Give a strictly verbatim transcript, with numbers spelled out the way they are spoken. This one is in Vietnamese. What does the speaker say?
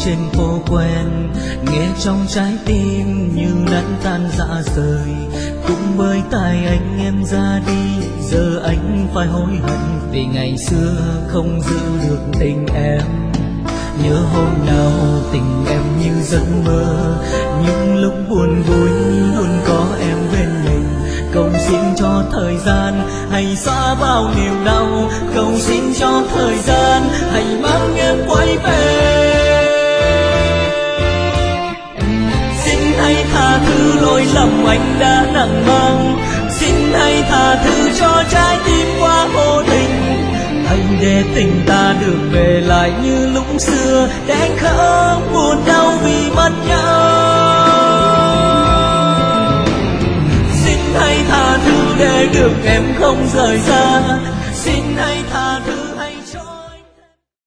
trên phố quen, nghe trong trái tim như lăn tan rã rời. Cũng bởi tại anh em ra đi, giờ anh phải hối hận vì ngày xưa không giữ được tình em. Nhớ hôm nào tình em như giấc mơ, những lúc buồn vui luôn có em bên mình. Cầu xin cho thời gian hãy xóa bao niềm đau, cầu xin cho thời gian hãy mang em quay về. Xin hãy tha thứ lỗi lầm anh đã nặng mang, xin hãy tha thứ cho trái tim quá vô tình. Hãy để tình ta được về lại như lúc xưa, để không buồn đau vì mất nhau. Xin hãy tha thứ để được em không rời xa,